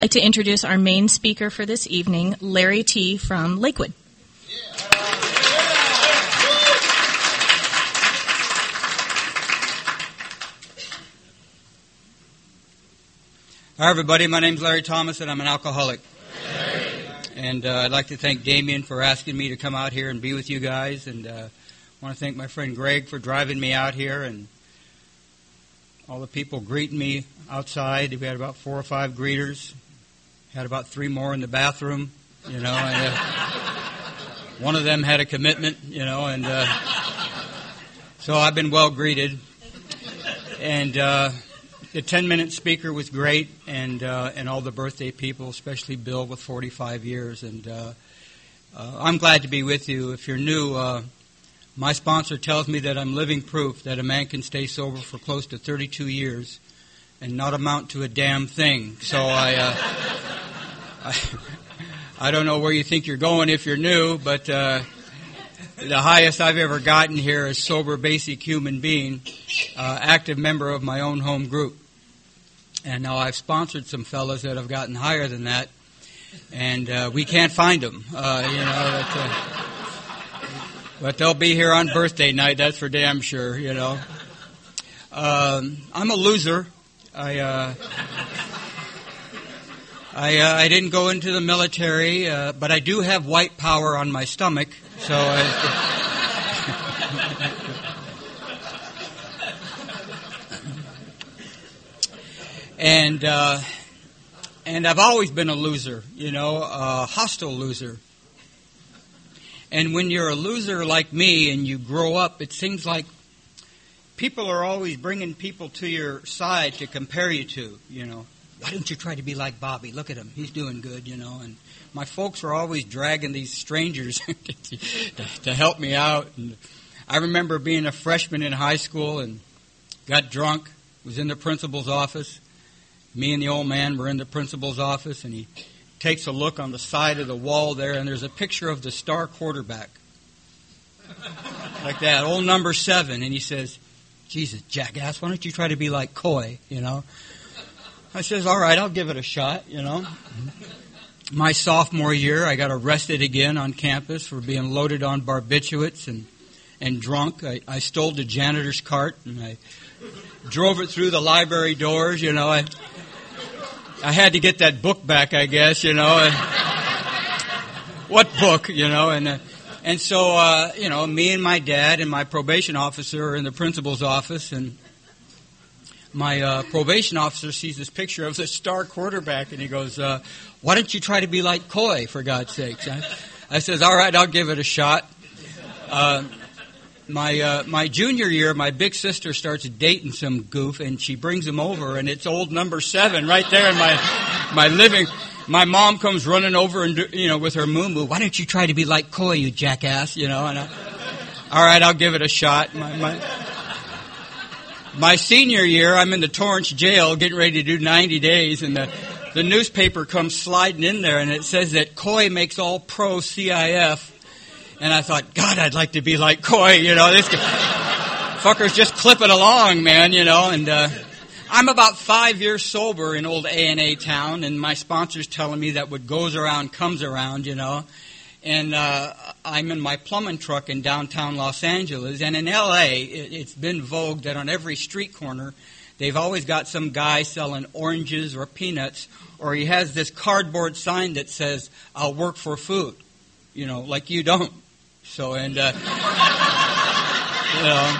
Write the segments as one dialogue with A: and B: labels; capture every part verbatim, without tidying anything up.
A: I'd like to introduce our main speaker for this evening, Larry T. from Lakewood.
B: Hi, everybody. My name's Larry Thomas, and I'm an alcoholic. And uh, I'd like to thank Damien for asking me to come out here and be with you guys. And uh, I want to thank my friend Greg for driving me out here, and all the people greeting me outside. We had about four or five greeters. Had about three more in the bathroom, you know. And, uh, one of them had a commitment, you know, and uh, so I've been well greeted. And uh, the ten-minute speaker was great, and uh, and all the birthday people, especially Bill with forty-five years. And uh, uh, I'm glad to be with you. If you're new, uh, my sponsor tells me that I'm living proof that a man can stay sober for close to thirty-two years and not amount to a damn thing. So I, uh, I, I don't know where you think you're going if you're new, but uh, the highest I've ever gotten here is sober, basic human being, uh, active member of my own home group. And now I've sponsored some fellas that have gotten higher than that, and uh, we can't find them. Uh, you know, but, uh, but they'll be here on birthday night. That's for damn sure. You know, um, I'm a loser. I uh, I uh, I didn't go into the military, uh, but I do have white power on my stomach, so. I, And uh, and I've always been a loser, you know, a hostile loser. And when you're a loser like me and you grow up, it seems like people are always bringing people to your side to compare you to, you know. Why don't you try to be like Bobby? Look at him. He's doing good, you know. And my folks were always dragging these strangers to, to help me out. And I remember being a freshman in high school and got drunk, was in the principal's office. Me and the old man were in the principal's office, and he takes a look on the side of the wall there, and there's a picture of the star quarterback. Like that, old number seven. And he says, Jesus, jackass, why don't you try to be like Coy, you know? I says, all right, I'll give it a shot, you know. My sophomore year, I got arrested again on campus for being loaded on barbiturates and, and drunk. I, I stole the janitor's cart, and I drove it through the library doors, you know. I... I had to get that book back, I guess, you know. What book, you know? And uh, and so, uh, you know, me and my dad and my probation officer are in the principal's office, and my uh, probation officer sees this picture of the star quarterback, and he goes, uh, why don't you try to be like Coy, for God's sakes? I, I says, all right, I'll give it a shot. Uh, My uh, my junior year, my big sister starts dating some goof, and she brings him over, and it's old number seven right there in my my living. My mom comes running over, and you know, with her moo-moo, why don't you try to be like Coy, you jackass? You know, and I, all right, I'll give it a shot. My, my my senior year, I'm in the Torrance jail, getting ready to do ninety days, and the the newspaper comes sliding in there, and it says that Coy makes all pro C I F. And I thought, God, I'd like to be like Coy, you know. This fucker's just clipping along, man, you know. And uh, I'm about five years sober in old A and A town, and my sponsor's telling me that what goes around comes around, you know. And uh, I'm in my plumbing truck in downtown Los Angeles. And in L A, it, it's been vogue that on every street corner, they've always got some guy selling oranges or peanuts, or he has this cardboard sign that says, I'll work for food, you know, like you don't. So, and, uh, you know,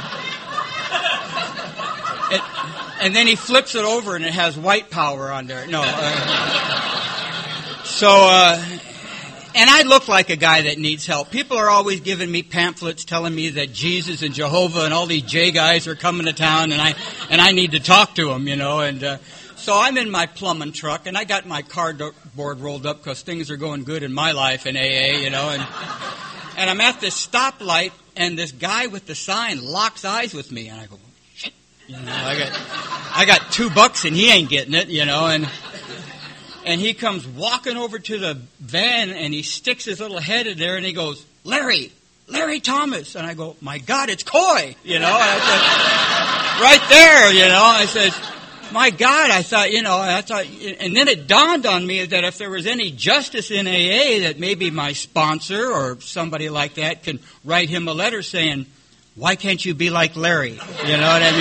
B: it, and then he flips it over and it has white power on there. No. Uh, so, uh, and I look like a guy that needs help. People are always giving me pamphlets telling me that Jesus and Jehovah and all these J guys are coming to town, and I, and I need to talk to them, you know, and, uh, so I'm in my plumbing truck, and I got my cardboard rolled up because things are going good in my life in A A, you know, and, and I'm at this stoplight, and this guy with the sign locks eyes with me, and I go, shit, you know, I got, I got two bucks, and he ain't getting it, you know, and, and he comes walking over to the van, and he sticks his little head in there, and he goes, Larry, Larry Thomas, and I go, my God, it's Coy, you know, and I said, right there, you know, I said, my God, I thought, you know, I thought, and then it dawned on me that if there was any justice in A A, that maybe my sponsor or somebody like that can write him a letter saying, why can't you be like Larry? You know what I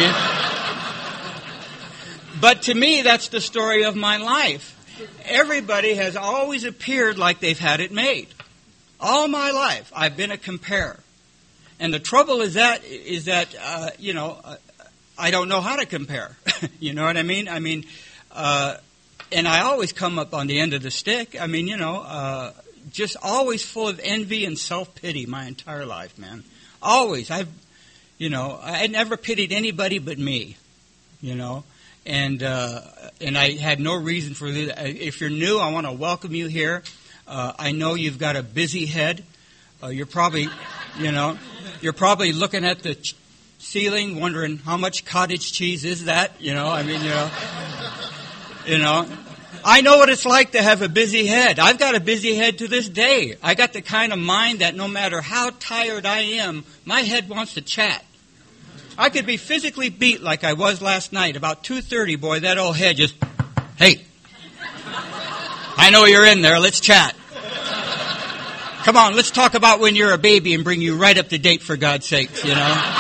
B: mean? But to me, that's the story of my life. Everybody has always appeared like they've had it made. All my life, I've been a comparer. And the trouble is that, is that, uh, you know, uh, I don't know how to compare. You know what I mean? I mean, uh, and I always come up on the end of the stick. I mean, you know, uh, just always full of envy and self-pity my entire life, man. Always. I've, you know, I never pitied anybody but me, you know. And uh, and I had no reason for this. If you're new, I want to welcome you here. Uh, I know you've got a busy head. Uh, you're probably, you know, you're probably looking at the ch- ceiling, wondering how much cottage cheese is that. You know, I mean, you know, you know. I know what it's like to have a busy head. I've got a busy head to this day. I got the kind of mind that no matter how tired I am, my head wants to chat. I could be physically beat like I was last night. About two thirty, boy, that old head just, hey, I know you're in there. Let's chat. Come on, let's talk about when you're a baby and bring you right up to date, for God's sakes, you know.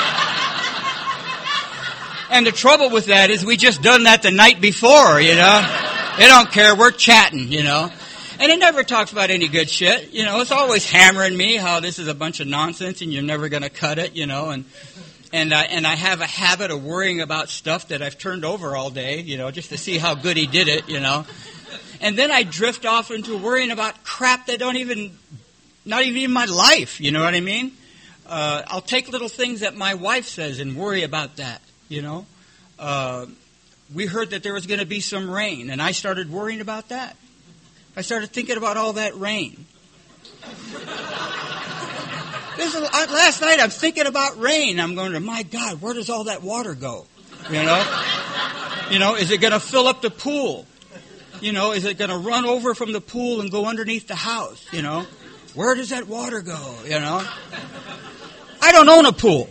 B: And the trouble with that is we just done that the night before, you know. They don't care. We're chatting, you know. And it never talks about any good shit. You know, it's always hammering me how this is a bunch of nonsense and you're never going to cut it, you know, and... And I, and I have a habit of worrying about stuff that I've turned over all day, you know, just to see how good he did it, you know. And then I drift off into worrying about crap that don't even, not even in my life, you know what I mean? Uh, I'll take little things that my wife says and worry about that, you know. Uh, we heard that there was going to be some rain, and I started worrying about that. I started thinking about all that rain. This is, last night I'm thinking about rain. I'm going to, my God, where does all that water go? You know? You know, is it going to fill up the pool? You know, is it going to run over from the pool and go underneath the house? You know? Where does that water go? You know? I don't own a pool.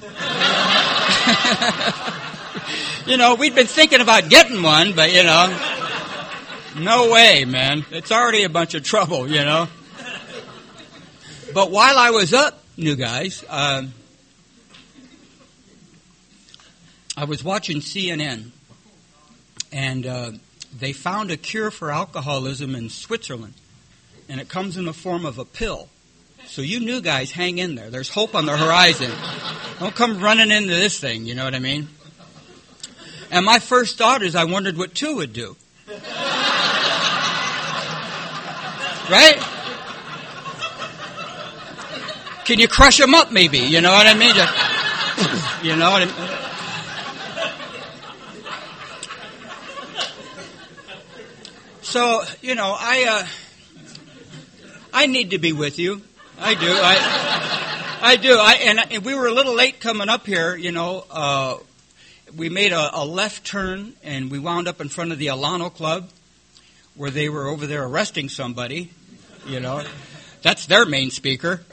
B: You know, we'd been thinking about getting one, but, you know, no way, man. It's already a bunch of trouble, you know? But while I was up, new guys, uh, I was watching C N N, and uh, they found a cure for alcoholism in Switzerland, and it comes in the form of a pill. So you new guys, hang in there. There's hope on the horizon. Don't come running into this thing, you know what I mean? And my first thought is I wondered what two would do. Right? Can you crush them up, maybe? You know what I mean? Just, you know what I mean? So, you know, I uh, I need to be with you. I do. I I do. I and, and we were a little late coming up here. You know, uh, we made a, a left turn and we wound up in front of the Alano Club, where they were over there arresting somebody. You know. That's their main speaker.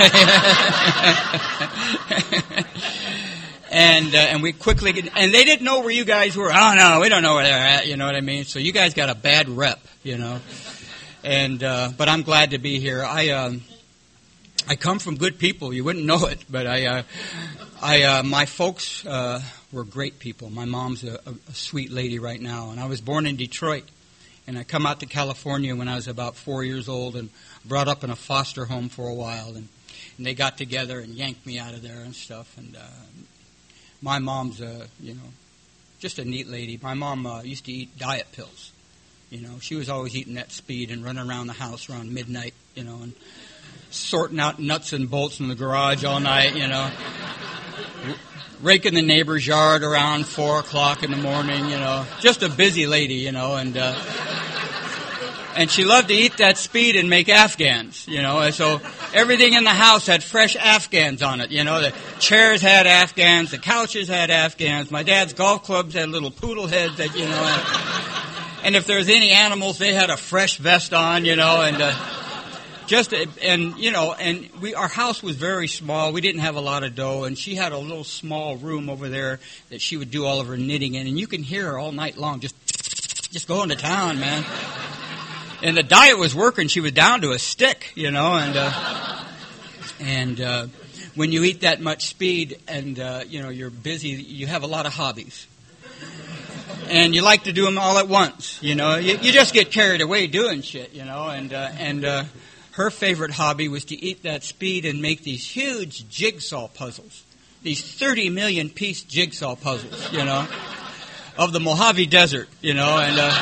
B: and uh, and we quickly get, and they didn't know where you guys were. Oh no, we don't know where they're at. You know what I mean? So you guys got a bad rep, you know. And uh, but I'm glad to be here. I um, I come from good people. You wouldn't know it, but I uh, I uh, my folks uh, were great people. My mom's a, a sweet lady right now, and I was born in Detroit. And I come out to California when I was about four years old and brought up in a foster home for a while. And, and they got together and yanked me out of there and stuff. And uh, my mom's, uh, you know, just a neat lady. My mom uh, used to eat diet pills. You know, she was always eating that speed and running around the house around midnight, you know, and sorting out nuts and bolts in the garage all night, you know. Raking the neighbor's yard around four o'clock in the morning, you know. Just a busy lady, you know, and uh, and she loved to eat that speed and make Afghans, you know. And so everything in the house had fresh Afghans on it, you know. The chairs had Afghans, the couches had Afghans. My dad's golf clubs had little poodle heads that, you know. And, and if there was any animals, they had a fresh vest on, you know. And uh, Just, and, you know, and we, our house was very small. We didn't have a lot of dough, and she had a little small room over there that she would do all of her knitting in, and you can hear her all night long just, just going to town, man. And the diet was working. She was down to a stick, you know, and, uh, and, uh, when you eat that much speed and, uh, you know, you're busy, you have a lot of hobbies. And you like to do them all at once, you know. You, you just get carried away doing shit, you know. And uh, and uh, her favorite hobby was to eat that speed and make these huge jigsaw puzzles, these thirty million piece jigsaw puzzles, you know, of the Mojave Desert, you know. And uh,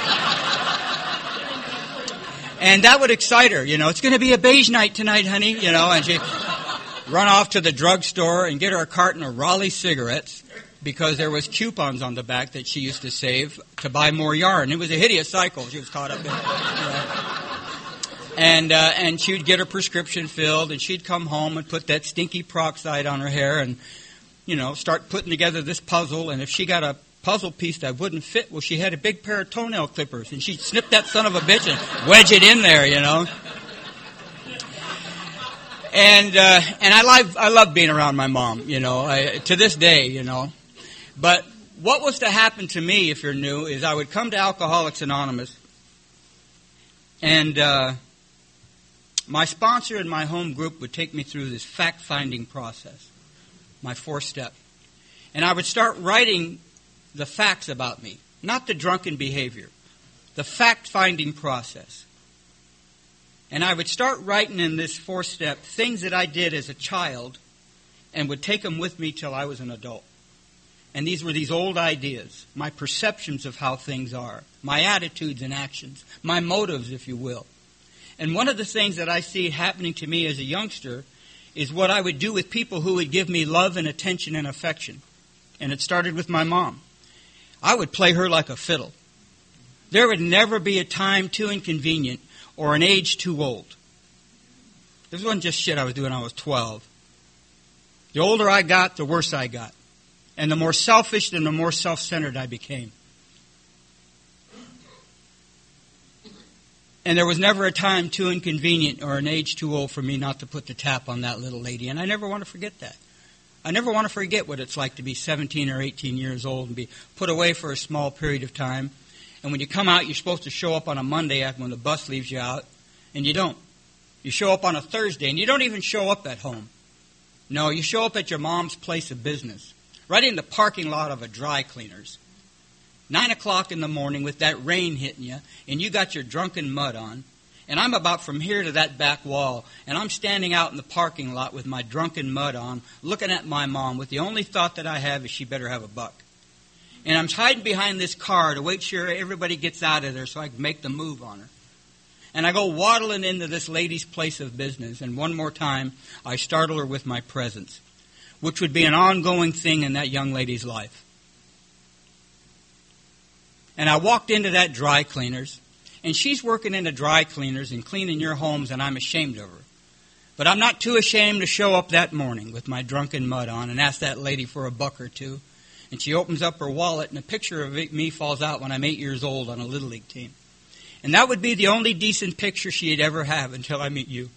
B: and that would excite her, you know. It's going to be a beige night tonight, honey, you know. And she'd run off to the drugstore and get her a carton of Raleigh cigarettes, because there was coupons on the back that she used to save to buy more yarn. It was a hideous cycle she was caught up in. You know. And uh, and she would get her prescription filled, and she'd come home and put that stinky peroxide on her hair and, you know, start putting together this puzzle. And if she got a puzzle piece that wouldn't fit, well, she had a big pair of toenail clippers, and she'd snip that son of a bitch and wedge it in there, you know. And uh, and I love I love being around my mom, you know, I, to this day, you know. But what was to happen to me, if you're new, is I would come to Alcoholics Anonymous, and uh, my sponsor in my home group would take me through this fact-finding process, my four-step. And I would start writing the facts about me, not the drunken behavior, the fact-finding process. And I would start writing in this four-step things that I did as a child and would take them with me till I was an adult. And these were these old ideas, my perceptions of how things are, my attitudes and actions, my motives, if you will. And one of the things that I see happening to me as a youngster is what I would do with people who would give me love and attention and affection. And it started with my mom. I would play her like a fiddle. There would never be a time too inconvenient or an age too old. This wasn't just shit I was doing when I was twelve. The older I got, the worse I got. And the more selfish and the more self-centered I became. And there was never a time too inconvenient or an age too old for me not to put the tap on that little lady. And I never want to forget that. I never want to forget what it's like to be seventeen or eighteen years old and be put away for a small period of time. And when you come out, you're supposed to show up on a Monday after when the bus leaves you out. And you don't. You show up on a Thursday, and you don't even show up at home. No, you show up at your mom's place of business. Right in the parking lot of a dry cleaner's. Nine o'clock in the morning with that rain hitting you, and you got your drunken mud on. And I'm about from here to that back wall, and I'm standing out in the parking lot with my drunken mud on, looking at my mom with the only thought that I have is she better have a buck. And I'm hiding behind this car to wait sure everybody gets out of there so I can make the move on her. And I go waddling into this lady's place of business, and one more time I startle her with my presence, which would be an ongoing thing in that young lady's life. And I walked into that dry cleaner's, and she's working in the dry cleaners and cleaning your homes, and I'm ashamed of her. But I'm not too ashamed to show up that morning with my drunken mud on and ask that lady for a buck or two. And she opens up her wallet, and a picture of me falls out when I'm eight years old on a Little League team. And that would be the only decent picture she'd ever have until I meet you.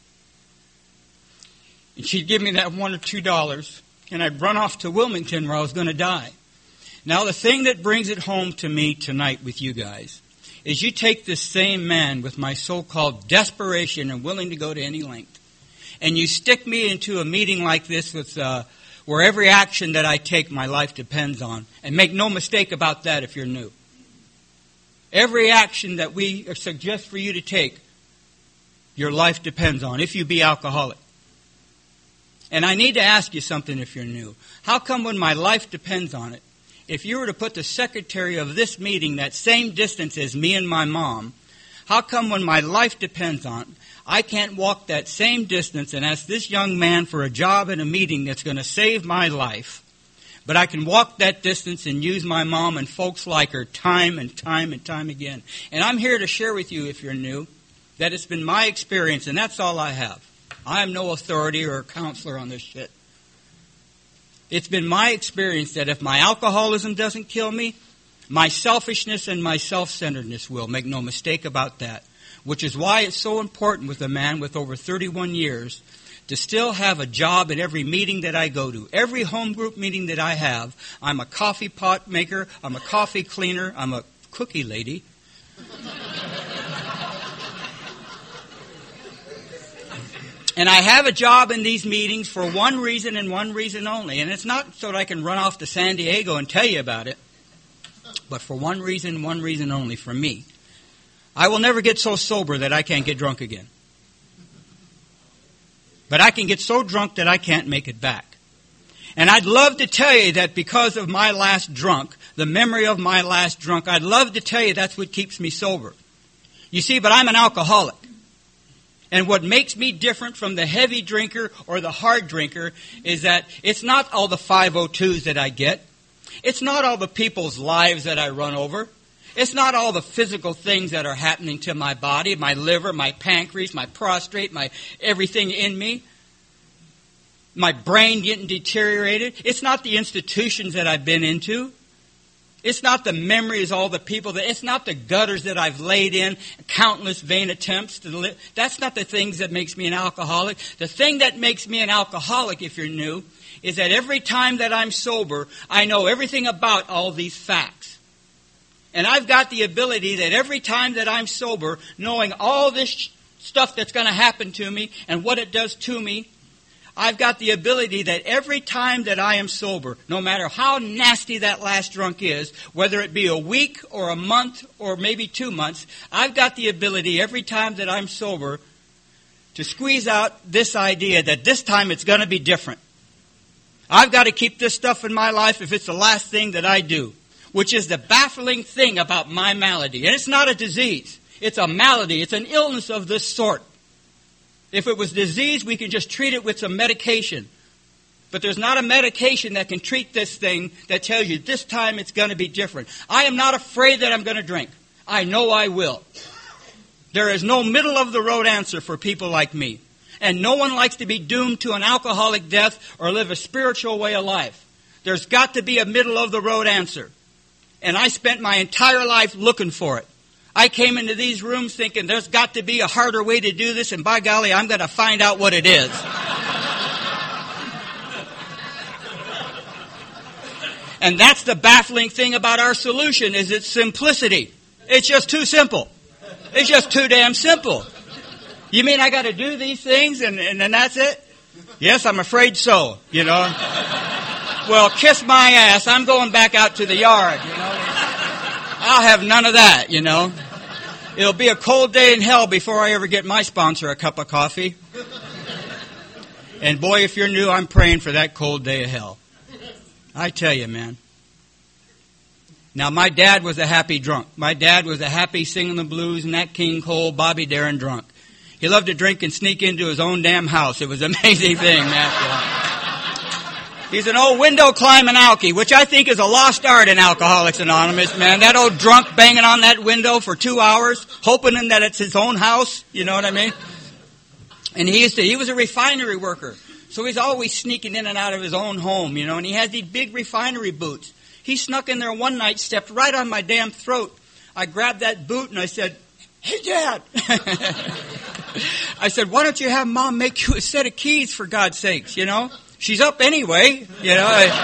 B: And she'd give me that one or two dollars, and I'd run off to Wilmington where I was going to die. Now, the thing that brings it home to me tonight with you guys is you take this same man with my so-called desperation and willing to go to any length, and you stick me into a meeting like this with uh, where every action that I take my life depends on. And make no mistake about that if you're new. Every action that we suggest for you to take, your life depends on, if you be alcoholic. And I need to ask you something if you're new. How come when my life depends on it, if you were to put the secretary of this meeting that same distance as me and my mom, how come when my life depends on it, I can't walk that same distance and ask this young man for a job in a meeting that's going to save my life, but I can walk that distance and use my mom and folks like her time and time and time again. And I'm here to share with you, if you're new, that it's been my experience, and that's all I have. I am no authority or counselor on this shit. It's been my experience that if my alcoholism doesn't kill me, my selfishness and my self-centeredness will. Make no mistake about that. which is why it's so important with a man with over thirty-one years to still have a job at every meeting that I go to. Every home group meeting that I have, I'm a coffee pot maker, I'm a coffee cleaner, I'm a cookie lady. And I have a job in these meetings for one reason and one reason only. And it's not so that I can run off to San Diego and tell you about it, but for one reason, one reason only, for me. I will never get so sober that I can't get drunk again. But I can get so drunk that I can't make it back. And I'd love to tell you that because of my last drunk, the memory of my last drunk, I'd love to tell you that's what keeps me sober. You see, but I'm an alcoholic. And what makes me different from the heavy drinker or the hard drinker is that it's not all the five oh twos that I get. It's not all the people's lives that I run over. It's not all the physical things that are happening to my body, my liver, my pancreas, my prostate, my everything in me. My brain getting deteriorated. It's not the institutions that I've been into. It's not the memories, all the people that, it's not the gutters that I've laid in, countless vain attempts to live. That's not the things that makes me an alcoholic. The thing that makes me an alcoholic, if you're new, is that every time that I'm sober, I know everything about all these facts. And I've got the ability that every time that I'm sober, knowing all this stuff that's going to happen to me and what it does to me, I've got the ability that every time that I am sober, no matter how nasty that last drunk is, whether it be a week or a month or maybe two months, I've got the ability every time that I'm sober to squeeze out this idea that this time it's going to be different. I've got to keep this stuff in my life if it's the last thing that I do, which is the baffling thing about my malady. And it's not a disease. It's a malady. It's an illness of this sort. If it was disease, we can just treat it with some medication. But there's not a medication that can treat this thing that tells you this time it's going to be different. I am not afraid that I'm going to drink. I know I will. There is no middle of the road answer for people like me. And no one likes to be doomed to an alcoholic death or live a spiritual way of life. There's got to be a middle of the road answer. And I spent my entire life looking for it. I came into these rooms thinking there's got to be a harder way to do this, and by golly, I'm going to find out what it is. And that's the baffling thing about our solution, is its simplicity. It's just too simple. It's just too damn simple. You mean I got to do these things and, and then that's it? Yes, I'm afraid so, you know. Well, kiss my ass. I'm going back out to the yard, you know. I'll have none of that, you know. It'll be a cold day in hell before I ever get my sponsor a cup of coffee. And boy, if you're new, I'm praying for that cold day of hell. I tell you, man. Now, my dad was a happy drunk. My dad was a happy singing the blues, Nat King Cole, Bobby Darin drunk. He loved to drink and sneak into his own damn house. It was an amazing thing, man. He's an old window climbing alkie, which I think is a lost art in Alcoholics Anonymous, man. That old drunk banging on that window for two hours, hoping that it's his own house. You know what I mean? And he used to, he was a refinery worker. So he's always sneaking in and out of his own home, you know, and he has these big refinery boots. He snuck in there one night, stepped right on my damn throat. I grabbed that boot and I said, "Hey, Dad." I said, "Why don't you have Mom make you a set of keys, for God's sakes, you know? She's up anyway, you know. I,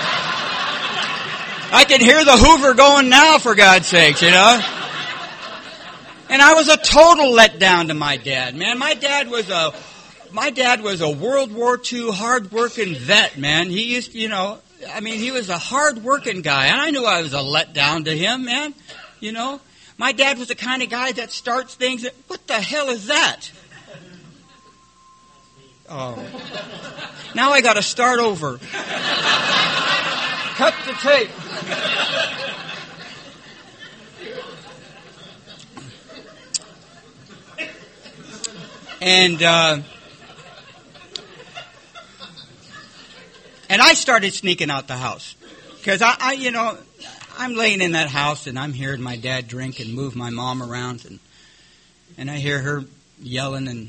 B: I can hear the Hoover going now, for God's sakes, you know." And I was a total letdown to my dad, man. My dad was a, my dad was a World War Two hard-working vet, man. He used, you know, I mean, he was a hard-working guy, and I knew I was a letdown to him, man. You know, my dad was the kind of guy that starts things that, what the hell is that? Oh. Now I got to start over. Cut the tape. And uh, and I started sneaking out the house because I, I, you know, I'm laying in that house and I'm hearing my dad drink and move my mom around, and and I hear her yelling, and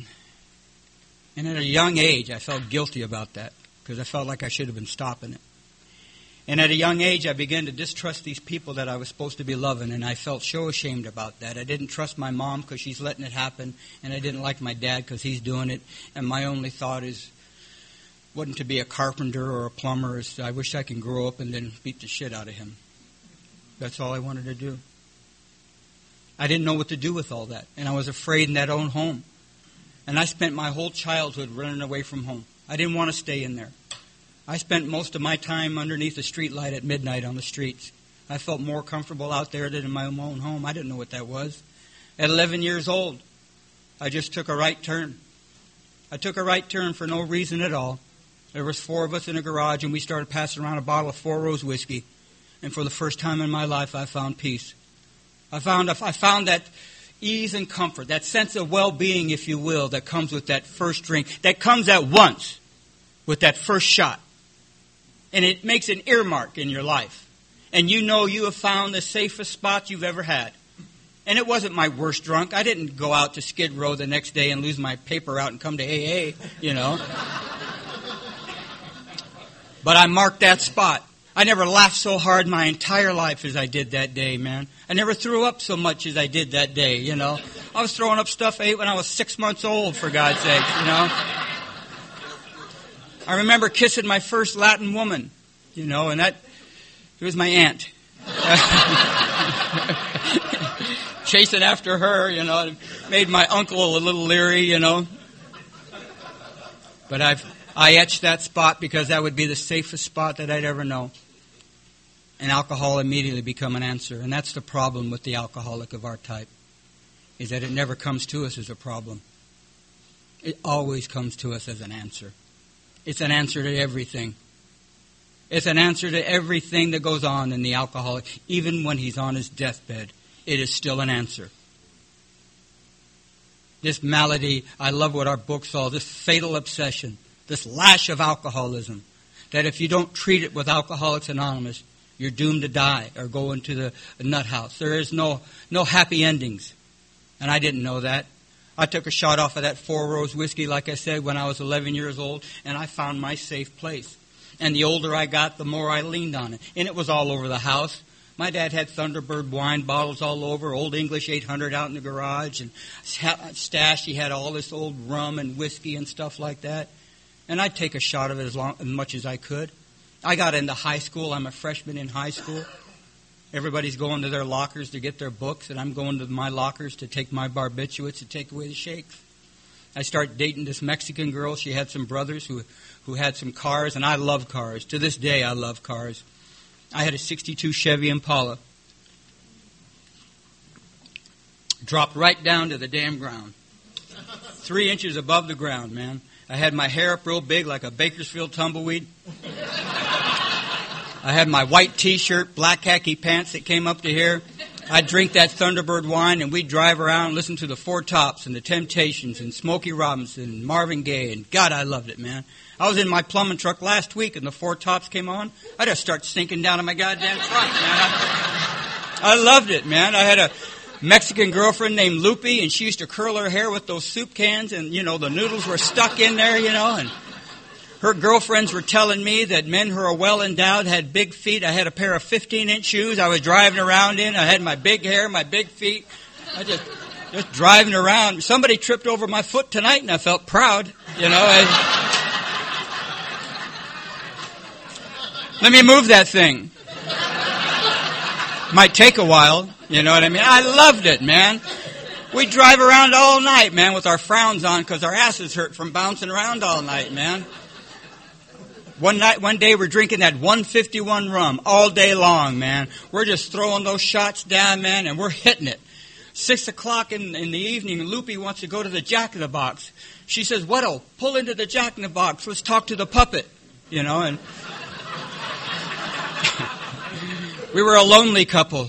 B: and at a young age I felt guilty about that because I felt like I should have been stopping it. And at a young age, I began to distrust these people that I was supposed to be loving, and I felt so ashamed about that. I didn't trust my mom because she's letting it happen, and I didn't like my dad because he's doing it. And my only thought is, wasn't to be a carpenter or a plumber. Is I wish I could grow up and then beat the shit out of him. That's all I wanted to do. I didn't know what to do with all that, and I was afraid in that own home. And I spent my whole childhood running away from home. I didn't want to stay in there. I spent most of my time underneath the street light at midnight on the streets. I felt more comfortable out there than in my own home. I didn't know what that was. At eleven years old, I just took a right turn. I took a right turn for no reason at all. There was four of us in a garage, and we started passing around a bottle of Four Rose whiskey. And for the first time in my life, I found peace. I found I found that ease and comfort, that sense of well-being, if you will, that comes with that first drink, that comes at once with that first shot. And it makes an earmark in your life. And you know you have found the safest spot you've ever had. And it wasn't my worst drunk. I didn't go out to Skid Row the next day and lose my paper out and come to A A, you know. But I marked that spot. I never laughed so hard my entire life as I did that day, man. I never threw up so much as I did that day, you know. I was throwing up stuff I ate when I was six months old, for God's sake, you know. I remember kissing my first Latin woman, you know, and that, it was my aunt. Chasing after her, you know, it made my uncle a little leery, you know. But I've, I etched that spot because that would be the safest spot that I'd ever know. And alcohol immediately become an answer. And that's the problem with the alcoholic of our type, is that it never comes to us as a problem. It always comes to us as an answer. It's an answer to everything. It's an answer to everything that goes on in the alcoholic. Even when he's on his deathbed, it is still an answer. This malady, I love what our book saw, this fatal obsession, this lash of alcoholism, that if you don't treat it with Alcoholics Anonymous, you're doomed to die or go into the nut house. There is no, no happy endings. And I didn't know that. I took a shot off of that Four Rose whiskey, like I said, when I was eleven years old, and I found my safe place. And the older I got, the more I leaned on it. And it was all over the house. My dad had Thunderbird wine bottles all over, Old English eight hundred out in the garage, and stash. He had all this old rum and whiskey and stuff like that. And I'd take a shot of it as, long, as much as I could. I got into high school. I'm a freshman in high school. Everybody's going to their lockers to get their books, and I'm going to my lockers to take my barbiturates to take away the shakes. I start dating this Mexican girl. She had some brothers who, who had some cars, and I love cars. To this day, I love cars. I had a sixty-two Chevy Impala. Dropped right down to the damn ground. Three inches above the ground, man. I had my hair up real big like a Bakersfield tumbleweed. I had my white T-shirt, black khaki pants that came up to here. I'd drink that Thunderbird wine, and we'd drive around and listen to the Four Tops and the Temptations and Smokey Robinson and Marvin Gaye. And God, I loved it, man. I was in my plumbing truck last week, and the Four Tops came on. I just start sinking down in my goddamn truck, man. I, I loved it, man. I had a Mexican girlfriend named Lupe, and she used to curl her hair with those soup cans, and, you know, the noodles were stuck in there, you know, and her girlfriends were telling me that men who are well endowed had big feet. I had a pair of fifteen-inch shoes I was driving around in. I had my big hair, my big feet. I just just driving around. Somebody tripped over my foot tonight, and I felt proud. You know. I, let me move that thing. Might take a while. You know what I mean? I loved it, man. We drive around all night, man, with our frowns on because our asses hurt from bouncing around all night, man. One night, one day, we're drinking that one fifty-one rum all day long, man. We're just throwing those shots down, man, and we're hitting it. Six o'clock in, in the evening, Lupe wants to go to the Jack in the Box. She says, "What'll pull into the Jack in the Box? Let's talk to the puppet," you know. And we were a lonely couple.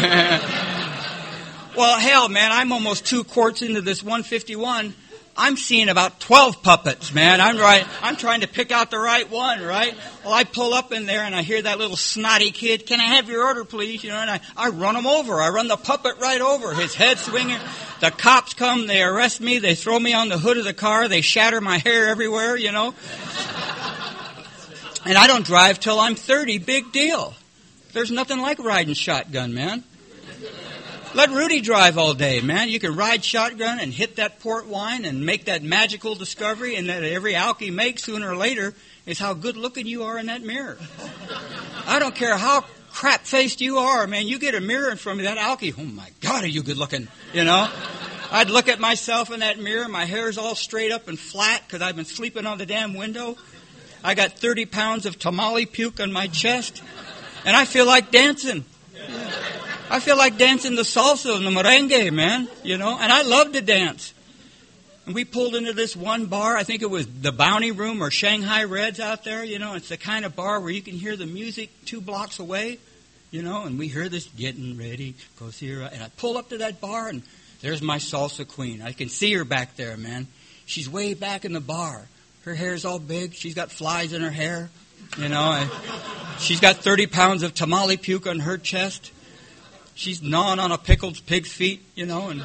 B: Well, hell, man, I'm almost two quarts into this one fifty-one. I'm seeing about twelve puppets, man. I'm right. I'm trying to pick out the right one, right? Well, I pull up in there and I hear that little snotty kid, "Can I have your order, please?" You know, and I, I run him over. I run the puppet right over. His head swinging. The cops come. They arrest me. They throw me on the hood of the car. They shatter my hair everywhere, you know. And I don't drive till I'm thirty. Big deal. There's nothing like riding shotgun, man. Let Rudy drive all day, man. You can ride shotgun and hit that port wine and make that magical discovery, and that every alky makes sooner or later is how good looking you are in that mirror. I don't care how crap-faced you are, man. You get a mirror in front of that alky. Oh, my God, are you good looking, you know? I'd look at myself in that mirror. My hair's all straight up and flat because I've been sleeping on the damn window. I got thirty pounds of tamale puke on my chest, and I feel like dancing. I feel like dancing the salsa and the merengue, man, you know, and I love to dance. And we pulled into this one bar. I think it was the Bounty Room or Shanghai Reds out there, you know. It's the kind of bar where you can hear the music two blocks away, you know, and we hear this getting ready, goes here. And I pull up to that bar, and there's my salsa queen. I can see her back there, man. She's way back in the bar. Her hair's all big. She's got flies in her hair, you know. And she's got thirty pounds of tamale puke on her chest. She's gnawing on a pickled pig's feet, you know, and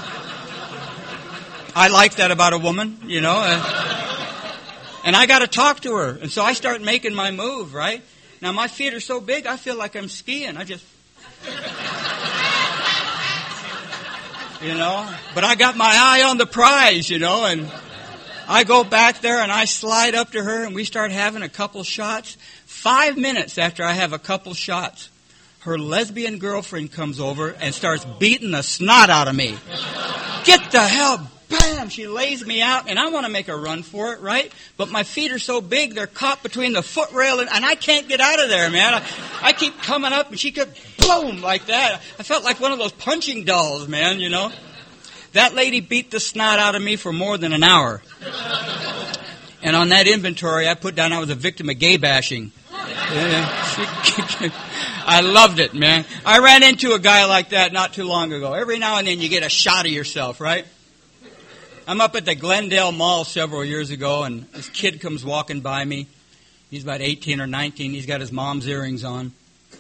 B: I like that about a woman, you know. Uh, and I got to talk to her, and so I start making my move, right? Now, my feet are so big, I feel like I'm skiing. I just, you know, but I got my eye on the prize, you know, and I go back there, and I slide up to her, and we start having a couple shots. Five minutes after I have a couple shots, her lesbian girlfriend comes over and starts beating the snot out of me. Get the hell, bam! She lays me out, and I want to make a run for it, right? But my feet are so big, they're caught between the foot rail, and, and I can't get out of there, man. I, I keep coming up, and she could boom like that. I felt like one of those punching dolls, man, you know. That lady beat the snot out of me for more than an hour. And on that inventory, I put down I was a victim of gay bashing. I loved it, man. I ran into a guy like that not too long ago. Every now and then you get a shot of yourself, right? I'm up at the Glendale Mall several years ago, and this kid comes walking by me. He's about eighteen or nineteen. He's got his mom's earrings on,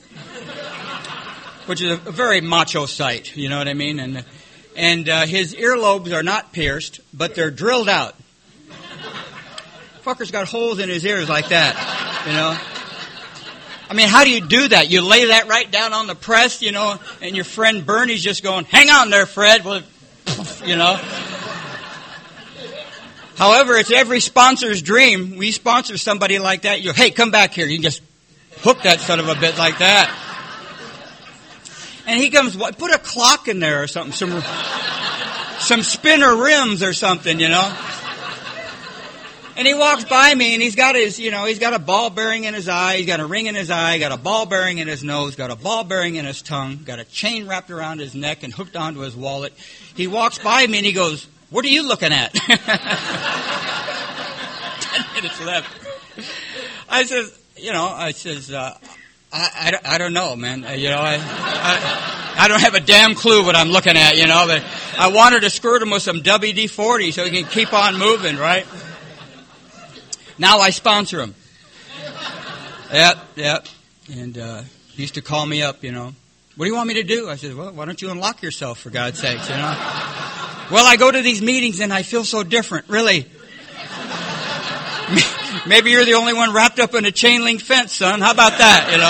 B: which is a very macho sight, you know what I mean? And and uh, his earlobes are not pierced, but they're drilled out. Fucker's got holes in his ears like that, you know? I mean, how do you do that? You lay that right down on the press, you know, and your friend Bernie's just going, hang on there, Fred, well, you know. However, it's every sponsor's dream. We sponsor somebody like that. You, hey, come back here. You can just hook that son of a bit like that. And he comes, put a clock in there or something, some, some spinner rims or something, you know. And he walks by me, and he's got his, you know, he's got a ball bearing in his eye, he's got a ring in his eye, got a ball bearing in his nose, got a ball bearing in his tongue, got a chain wrapped around his neck and hooked onto his wallet. He walks by me, and he goes, what are you looking at? Ten minutes left. I says, you know, I says, uh, I, I, I don't know, man. Uh, you know, I, I I don't have a damn clue what I'm looking at, you know. But I wanted to skirt him with some W D forty so he can keep on moving, right? Now I sponsor him. Yep, yep. And uh, he used to call me up, you know. What do you want me to do? I said, well, why don't you unlock yourself, for God's sakes, you know. Well, I go to these meetings and I feel so different, really. Maybe you're the only one wrapped up in a chain link fence, son. How about that, you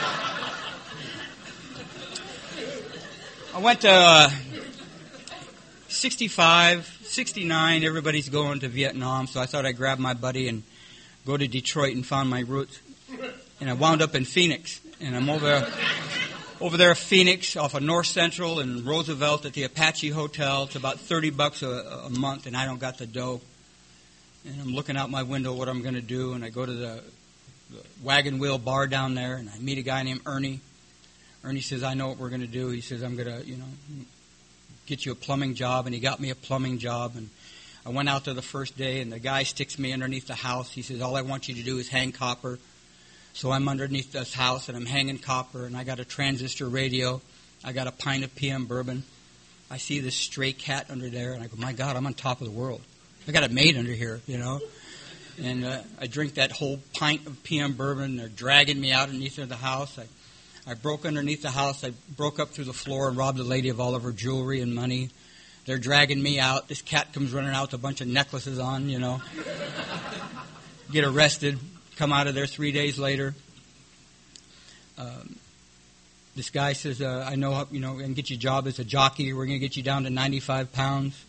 B: know? I went to uh, sixty-five, sixty-nine. Everybody's going to Vietnam, so I thought I'd grab my buddy and go to Detroit and found my roots. And I wound up in Phoenix, and I'm over over there in Phoenix off of North Central and Roosevelt at the Apache Hotel. It's about thirty bucks a, a month, and I don't got the dough. And I'm looking out my window what I'm going to do, and I go to the, the Wagon Wheel Bar down there, and I meet a guy named Ernie. Ernie says, I know what we're going to do. He says, I'm going to, you know, get you a plumbing job, and he got me a plumbing job, and I went out there the first day, and the guy sticks me underneath the house. He says, all I want you to do is hang copper. So I'm underneath this house, and I'm hanging copper, and I got a transistor radio. I got a pint of P M bourbon. I see this stray cat under there, and I go, my God, I'm on top of the world. I got a maid under here, you know. And uh, I drink that whole pint of P M bourbon. They're dragging me out underneath the house. I, I broke underneath the house. I broke up through the floor and robbed the lady of all of her jewelry and money. They're dragging me out. This cat comes running out with a bunch of necklaces on, you know. Get arrested. come out of there three days later. Um, this guy says, uh, I know, how, you know, I can get you a job as a jockey. We're going to get you down to ninety-five pounds.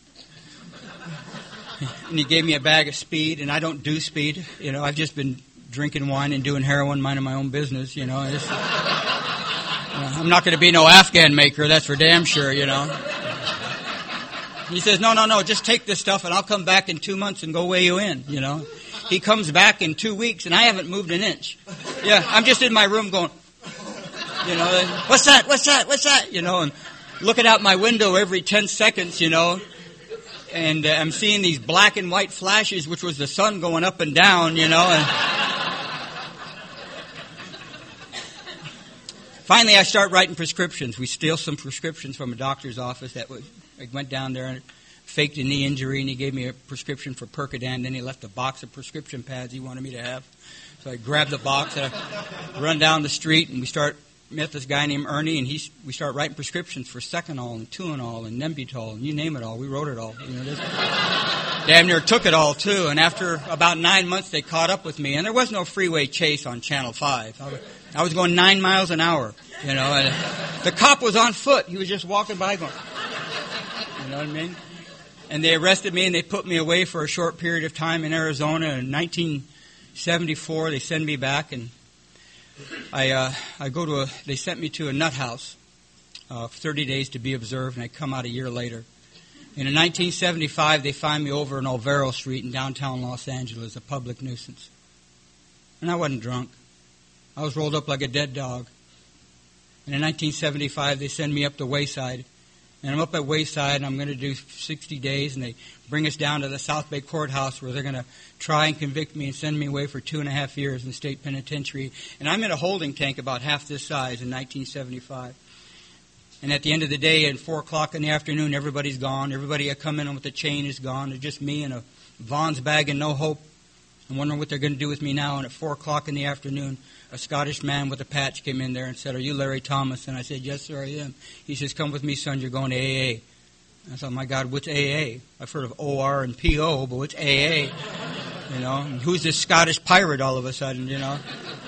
B: And he gave me a bag of speed, and I don't do speed. You know, I've just been drinking wine and doing heroin, minding my own business, you know. Just, you know I'm not going to be no Afghan maker, that's for damn sure, you know. He says, no, no, no, just take this stuff, and I'll come back in two months and go weigh you in, you know. He comes back in two weeks, and I haven't moved an inch. Yeah, I'm just in my room going, you know, what's that, what's that, what's that, you know, and looking out my window every ten seconds, you know. And uh, I'm seeing these black and white flashes, which was the sun going up and down, you know. And finally, I start writing prescriptions. We steal some prescriptions from a doctor's office. That was, I went down there and faked a knee injury, and he gave me a prescription for Percodan. Then he left a box of prescription pads he wanted me to have. So I grabbed the box, and I run down the street, and we start... met this guy named Ernie, and he, we start writing prescriptions for Seconal and Tuinol and Nembutal, and you name it all. We wrote it all. You know, this, damn near took it all, too. And after about nine months, they caught up with me. And there was no freeway chase on Channel five. I was, I was going nine miles an hour, you know. And the cop was on foot. He was just walking by going, you know what I mean? And they arrested me, and they put me away for a short period of time in Arizona. In nineteen seventy-four, they send me back, and I uh, I go to a. They sent me to a nut house, uh, for thirty days to be observed, and I come out a year later. And in nineteen seventy-five, they find me over in Olvero Street in downtown Los Angeles, a public nuisance. And I wasn't drunk. I was rolled up like a dead dog. And in nineteen seventy-five, they send me up to Wayside. And I'm up at Wayside, and I'm going to do sixty days, and they bring us down to the South Bay Courthouse where they're going to try and convict me and send me away for two and a half years in state penitentiary. And I'm in a holding tank about half this size in nineteen seventy-five. And at the end of the day, at four o'clock in the afternoon, everybody's gone. Everybody I come in with the chain is gone. It's just me and a Vaughn's bag and no hope. I'm wondering what they're going to do with me now. And at four o'clock in the afternoon, a Scottish man with a patch came in there and said, "Are you Larry Thomas?" And I said, "Yes, sir, I am." He says, "Come with me, son. You're going to A A." I thought, my God, what's A A? I've heard of O R and P O, but what's A A? You know, and who's this Scottish pirate all of a sudden, you know?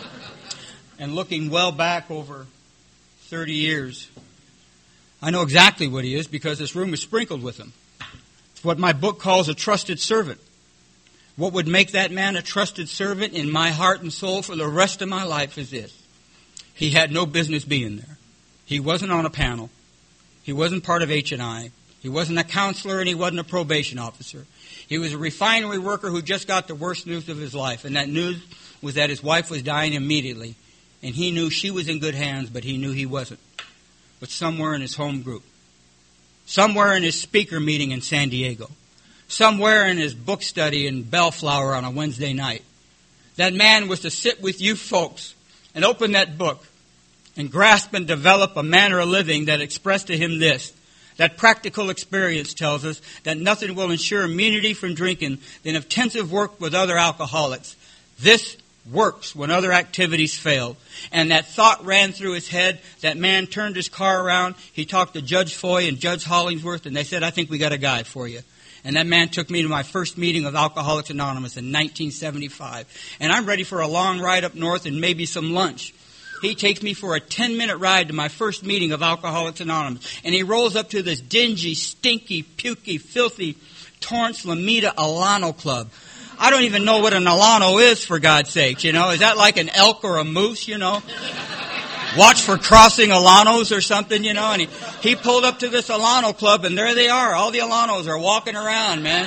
B: And looking well back over thirty years, I know exactly what he is because this room is sprinkled with him. It's what my book calls a trusted servant. What would make that man a trusted servant in my heart and soul for the rest of my life is this. He had no business being there. He wasn't on a panel. He wasn't part of H and I. He wasn't a counselor, and he wasn't a probation officer. He was a refinery worker who just got the worst news of his life, and that news was that his wife was dying immediately. And he knew she was in good hands, but he knew he wasn't. But somewhere in his home group, somewhere in his speaker meeting in San Diego, somewhere in his book study in Bellflower on a Wednesday night, that man was to sit with you folks and open that book and grasp and develop a manner of living that expressed to him this, that practical experience tells us that nothing will ensure immunity from drinking than intensive work with other alcoholics. This works when other activities fail. And that thought ran through his head. That man turned his car around. He talked to Judge Foy and Judge Hollingsworth, and they said, "I think we got a guy for you." And that man took me to my first meeting of Alcoholics Anonymous in nineteen seventy-five. And I'm ready for a long ride up north and maybe some lunch. He takes me for a ten-minute ride to my first meeting of Alcoholics Anonymous. And he rolls up to this dingy, stinky, pukey, filthy Torrance Lameda Alano Club. I don't even know what an Alano is, for God's sake, you know. Is that like an elk or a moose, you know? Watch for crossing Alanos or something, you know. And he, he pulled up to this Alano Club, and there they are. All the Alanos are walking around, man.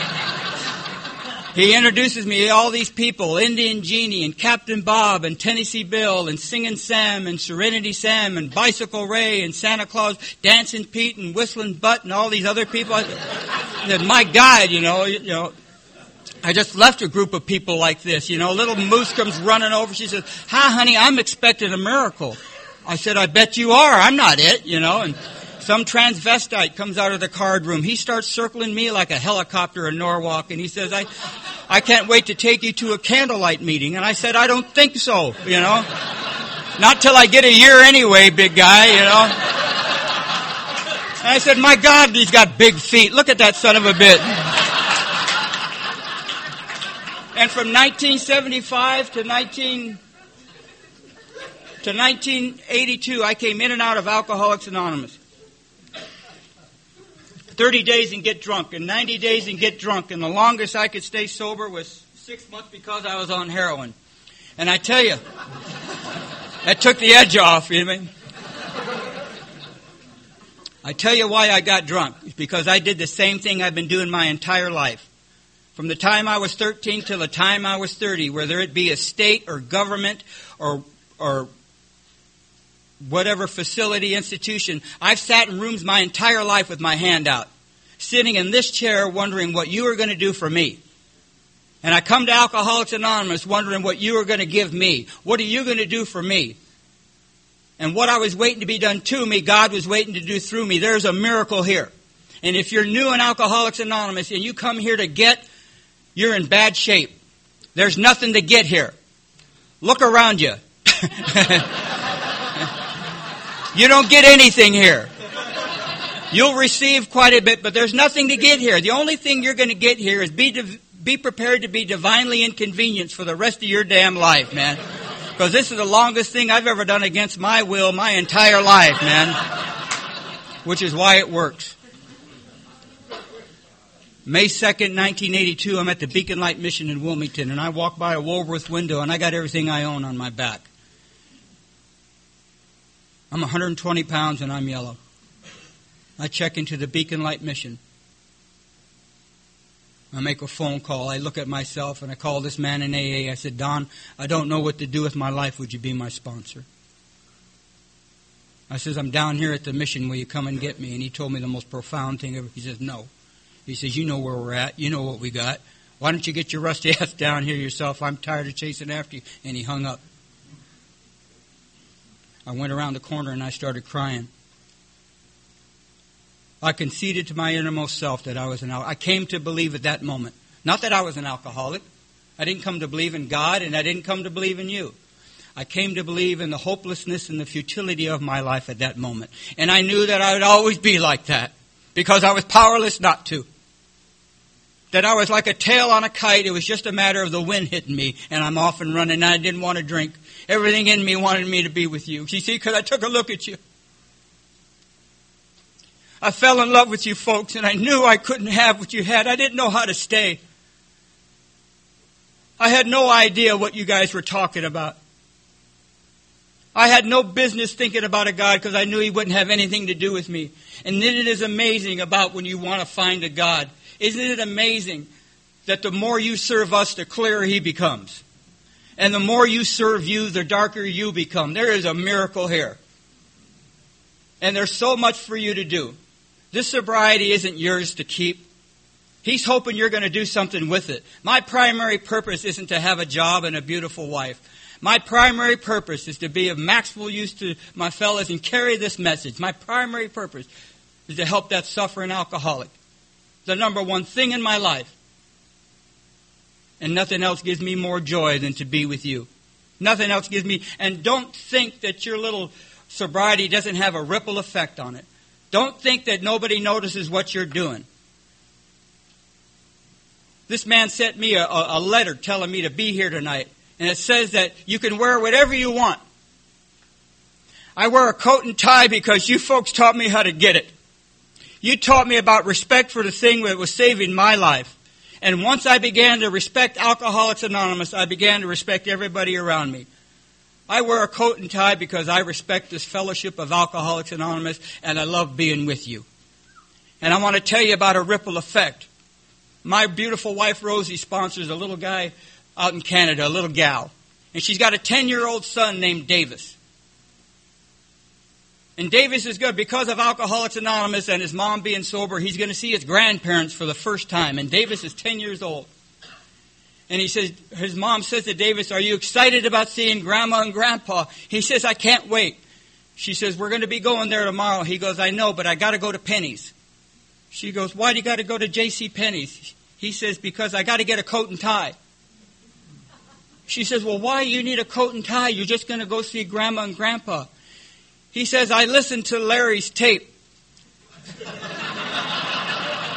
B: He introduces me to all these people, Indian Genie and Captain Bob and Tennessee Bill and Singing Sam and Serenity Sam and Bicycle Ray and Santa Claus, Dancing Pete and Whistling Butt and all these other people. I said, my God, you know, you know. I just left a group of people like this, you know. Little Moose comes running over. She says, "Hi, honey, I'm expecting a miracle." I said, "I bet you are. I'm not it," you know. And some transvestite comes out of the card room. He starts circling me like a helicopter in Norwalk, and he says, I, I can't wait to take you to a candlelight meeting. And I said, "I don't think so, you know. Not till I get a year anyway, big guy, you know." And I said, "My God, he's got big feet. Look at that son of a bitch." And from nineteen seventy-five to nineteen to nineteen eighty-two, I came in and out of Alcoholics Anonymous. thirty days and get drunk, and ninety days and get drunk, and the longest I could stay sober was six months because I was on heroin. And I tell you, that took the edge off, you know what I mean? I tell you why I got drunk. It's because I did the same thing I've been doing my entire life. From the time I was thirteen till the time I was thirty, whether it be a state or government or or whatever facility, institution, I've sat in rooms my entire life with my hand out, sitting in this chair wondering what you are going to do for me. And I come to Alcoholics Anonymous wondering what you are going to give me. What are you going to do for me? And what I was waiting to be done to me, God was waiting to do through me. There's a miracle here. And if you're new in Alcoholics Anonymous and you come here to get, you're in bad shape. There's nothing to get here. Look around you. You don't get anything here. You'll receive quite a bit, but there's nothing to get here. The only thing you're going to get here is be div- be prepared to be divinely inconvenienced for the rest of your damn life, man. Because this is the longest thing I've ever done against my will my entire life, man. Which is why it works. May second, nineteen eighty-two, I'm at the Beacon Light Mission in Wilmington, and I walk by a Woolworth window, and I got everything I own on my back. I'm one hundred twenty pounds, and I'm yellow. I check into the Beacon Light Mission. I make a phone call. I look at myself, and I call this man in A A. I said, Don, I don't know what to do with my life. Would you be my sponsor? I says, I'm down here at the mission. Will you come and get me? And he told me the most profound thing ever. He says, no. He says, you know where we're at. You know what we got. Why don't you get your rusty ass down here yourself? I'm tired of chasing after you. And he hung up. I went around the corner, and I started crying. I conceded to my innermost self that I was an alcoholic. I came to believe at that moment. Not that I was an alcoholic. I didn't come to believe in God, and I didn't come to believe in you. I came to believe in the hopelessness and the futility of my life at that moment. And I knew that I would always be like that because I was powerless not to. That I was like a tail on a kite. It was just a matter of the wind hitting me, and I'm off and running, and I didn't want to drink. Everything in me wanted me to be with you. You see, because I took a look at you. I fell in love with you folks, and I knew I couldn't have what you had. I didn't know how to stay. I had no idea what you guys were talking about. I had no business thinking about a God because I knew He wouldn't have anything to do with me. And then it is amazing about when you want to find a God. Isn't it amazing that the more you serve us, the clearer He becomes? And the more you serve you, the darker you become. There is a miracle here. And there's so much for you to do. This sobriety isn't yours to keep. He's hoping you're going to do something with it. My primary purpose isn't to have a job and a beautiful wife. My primary purpose is to be of maximal use to my fellows and carry this message. My primary purpose is to help that suffering alcoholic. The number one thing in my life. And nothing else gives me more joy than to be with you. Nothing else gives me... And don't think that your little sobriety doesn't have a ripple effect on it. Don't think that nobody notices what you're doing. This man sent me a, a letter telling me to be here tonight. And it says that you can wear whatever you want. I wear a coat and tie because you folks taught me how to get it. You taught me about respect for the thing that was saving my life. And once I began to respect Alcoholics Anonymous, I began to respect everybody around me. I wear a coat and tie because I respect this fellowship of Alcoholics Anonymous, and I love being with you. And I want to tell you about a ripple effect. My beautiful wife, Rosie, sponsors a little guy out in Canada, a little gal. And she's got a ten-year-old son named Davis. And Davis is good because of Alcoholics Anonymous and his mom being sober. He's going to see his grandparents for the first time. And Davis is ten years old. And he says, his mom says to Davis, are you excited about seeing Grandma and Grandpa? He says, I can't wait. She says, we're going to be going there tomorrow. He goes, I know, but I got to go to Penny's. She goes, why do you got to go to J C Penney's? He says, because I got to get a coat and tie. She says, well, why do you need a coat and tie? You're just going to go see Grandma and Grandpa. He says, I listened to Larry's tape.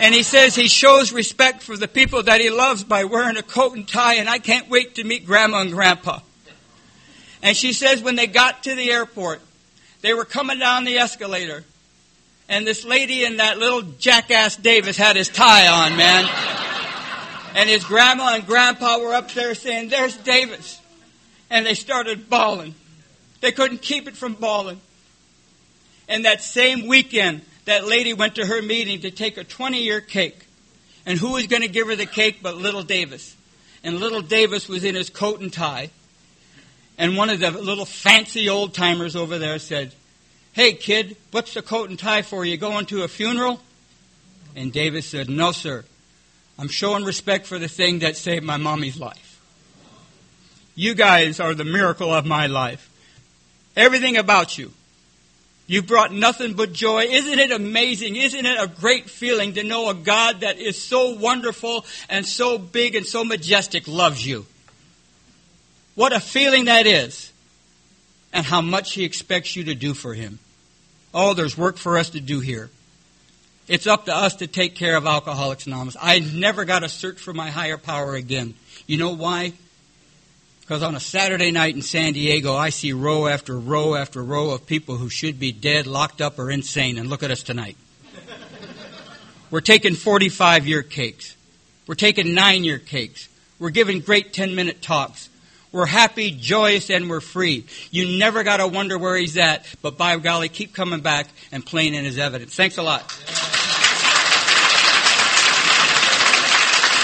B: And he says he shows respect for the people that he loves by wearing a coat and tie, and I can't wait to meet Grandma and Grandpa. And she says when they got to the airport, they were coming down the escalator, and this lady and that little jackass Davis had his tie on, man. And his grandma and grandpa were up there saying, "There's Davis." And they started bawling. They couldn't keep it from bawling. And that same weekend, that lady went to her meeting to take a twenty-year cake. And who was going to give her the cake but little Davis? And little Davis was in his coat and tie. And one of the little fancy old-timers over there said, "Hey, kid, what's the coat and tie for? You going to a funeral?" And Davis said, "No, sir. I'm showing respect for the thing that saved my mommy's life. You guys are the miracle of my life. Everything about you. You brought nothing but joy. Isn't it amazing? Isn't it a great feeling to know a God that is so wonderful and so big and so majestic loves you? What a feeling that is. And how much He expects you to do for Him. Oh, there's work for us to do here. It's up to us to take care of Alcoholics Anonymous. I never got to search for my higher power again. You know why? Because on a Saturday night in San Diego, I see row after row after row of people who should be dead, locked up, or insane. And look at us tonight. We're taking forty-five-year cakes. We're taking nine-year cakes. We're giving great ten-minute talks. We're happy, joyous, and we're free. You never got to wonder where He's at. But by golly, keep coming back and playing in His evidence. Thanks a lot.